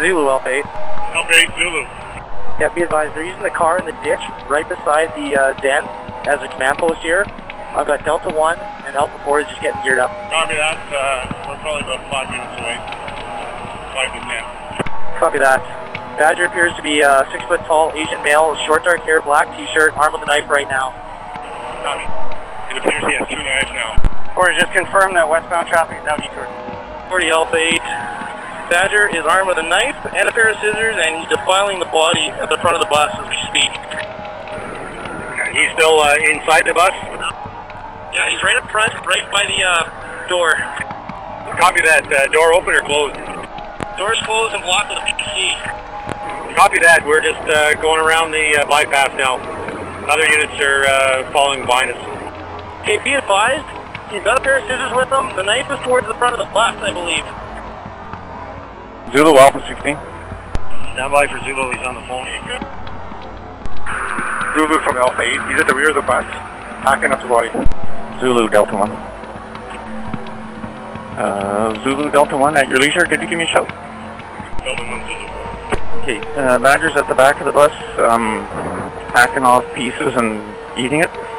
Zulu Alpha 8. Alpha 8, Zulu. Yeah, be advised, they're using the car in the ditch right beside the den as a command post here. I've got Delta 1 and Alpha 4 is just getting geared up. Copy that. We're probably about 5 minutes away. 5 to 10. Copy that. Badger appears to be a 6 foot tall Asian male, short dark hair, black t-shirt, armed with a knife right now. Copy. It appears he has 2 knives now. Or just confirm that westbound traffic is now detoured. 40 Alpha 8. Badger is armed with a knife and a pair of scissors, and he's defiling the body at the front of the bus as we speak. He's still inside the bus? Yeah, he's right up front, right by the door. Copy that. Door open or closed? Door's closed and blocked with a PC. Copy that. We're just going around the bypass now. Other units are following behind us. Okay, be advised, he's got a pair of scissors with him. The knife is towards the front of the bus, I believe. Zulu Alpha 16. Stand by for Zulu, he's on the phone. Zulu from Alpha 8. He's at the rear of the bus, hacking up the body. Zulu Delta 1. Zulu Delta 1, at your leisure, could you give me a shout? Delta 1, Zulu. Okay, Badger's at the back of the bus, hacking off pieces and eating it.